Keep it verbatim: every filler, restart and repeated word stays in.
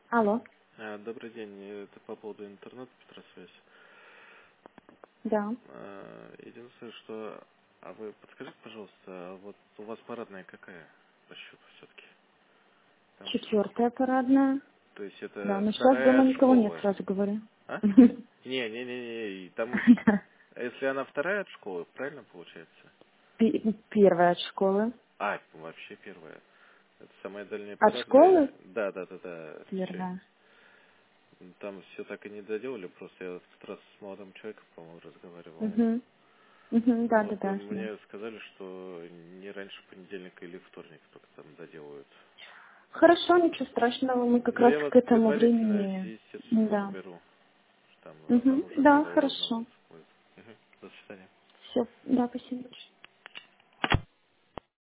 Алло, А, Добрый день, это по поводу интернета, Петросвязь. да. А, Единственное, что... А вы подскажите, пожалуйста, а вот у вас парадная какая по счету все-таки? Там же... Четвертая парадная. То есть Да, это но сейчас вторая дома от никого нет, школы, сразу говорю. а? Не-не-не, и там... а Если она вторая от школы, правильно получается? Пи- Первая от школы. А, вообще первая. Это самая дальняя От парадная. школы Да, да, да, да, случайно. первая. Там все так и не доделали, просто я в тот раз с молодым человеком, по-моему, разговаривал. Угу. Угу, да, Ну, да, вот э, да, знаю. мне сказали, что не раньше понедельника или вторника только там доделают. Хорошо, ничего страшного, мы как Ну, раз я вас к этому предварительно, времени... естественно, Да. наберу. Там, а там Угу. уже Да, когда удобно хорошо. будет. Мгм. До свидания. Все, да, спасибо большое.